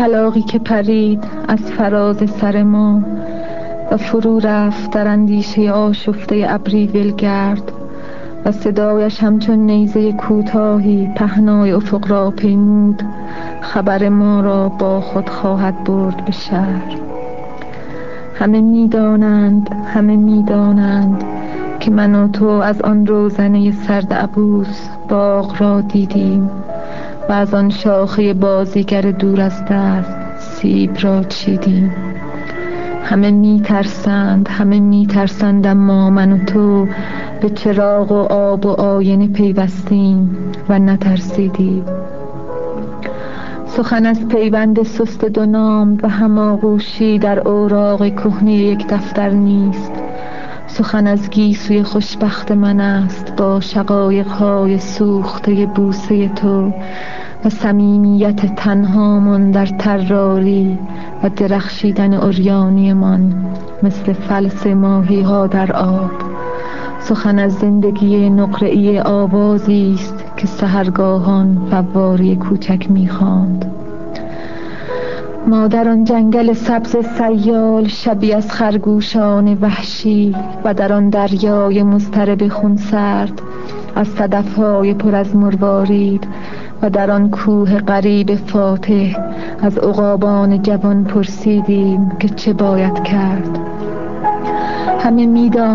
کلاغی که پرید از فراز سر ما و فرو رفت در اندیشه آشفته ابری ولگرد و صدایش همچون نیزه کوتاهی پهنای افق را پیمود، خبر ما را با خود خواهد برد به شهر. همه میدانند که من و تو از آن روزنه سرد عبوس باغ را دیدیم و از آن شاخه بازیگر دور از دست سیب را چیدیم. همه میترسند اما من و تو به چراغ و آب و آینه پیوستیم و نترسیدیم. سخن از پیوند سست دو نام و هماغوشی در اوراق کهنه یک دفتر نیست. سخن از گیسوی خوشبخت من است با شقایق‌های سوخته بوسه تو و صمیمیت تنهامون در طراری و درخشیدن عریانی من مثل فلس ماهی‌ها در آب. سخن از زندگی نقره‌ای آوازی است که سحرگاهان فواری کوچک می‌خواند. ما در آن جنگل سبز سیال شبیه از خرگوشان وحشی و در آن دریای مضطرب خونسرد از صدف‌های پر از مروارید و در آن کوه غریب فاتح از عقابان جوان پرسیدیم که چه باید کرد. همه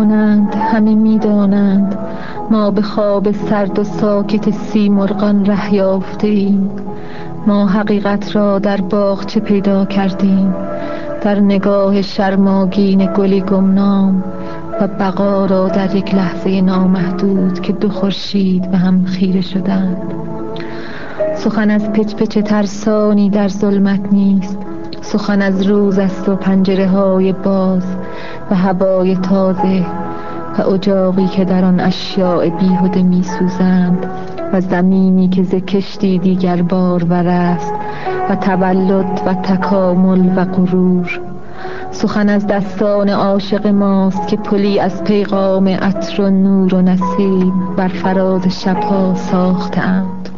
میدانند ما به خواب سرد و ساکت سیمرغان ره یافته‌ایم. ما حقیقت را در باغچه پیدا کردیم، در نگاه شرماگین گلی گمنام و بقا را در یک لحظه نامحدود که دو خورشید به هم خیره شدند. سخن از پچ پچ ترسانی در ظلمت نیست. سخن از روز است و پنجره های باز و هوای تازه و اجاقی که در آن اشیاء بیهوده می سوزند و زمینی که ز کشتی دیگر بارور است و تولد و تکامل و غرور. سخن از دستان عاشق ماست که پلی از پیغام عطر و نور و نسیم بر فراز شبها ساخته‌اند.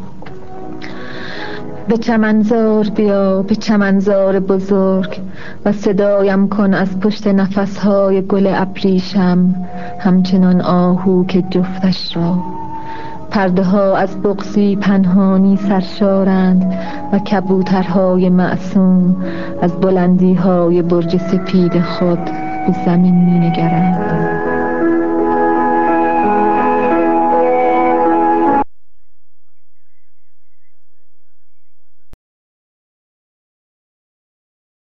به چمنزار بیا، به چمنزار بزرگ و صدایم کن از پشت نفسهای گل ابریشم همچنان آهو که جفتش را. پرده ها از بغضی پنهانی سرشارند و کبوترهای معصوم از بلندی های برج سپید خود به زمین می نگرند.